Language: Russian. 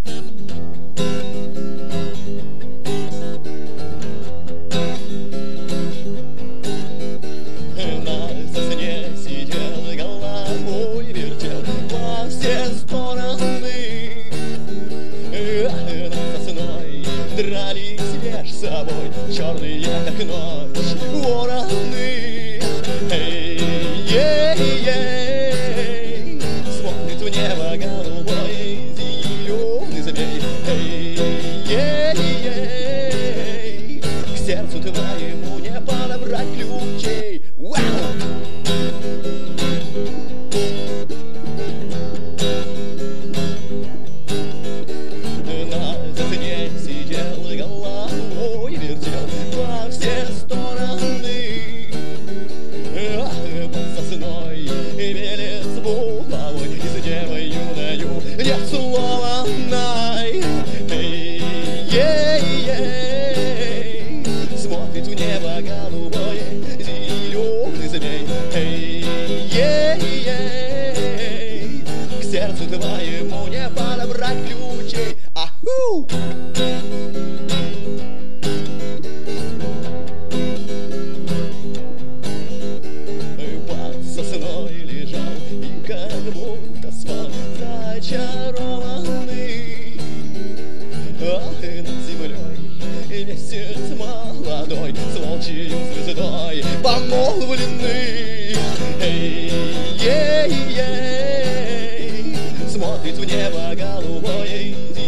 Дрались меж собой черные, как ночь, вороны. Эй-ей-ей, смотрит в небо голубой зеленый змей. Эй-ей-ей, к сердцу твоему не подобрать ключей. Вау! Нет слова «най». Эй-ей-ей, смотрит в небо голубое зеленый змей. Эй-ей-ей, к сердцу твоему не подобрать ключей. Аху! Под сосной лежал и как будто спал, зачарованный. Ах, и над землей месяц молодой с волчьей звездой помолвленный. Эй-ей-ей, смотрит в небо голубое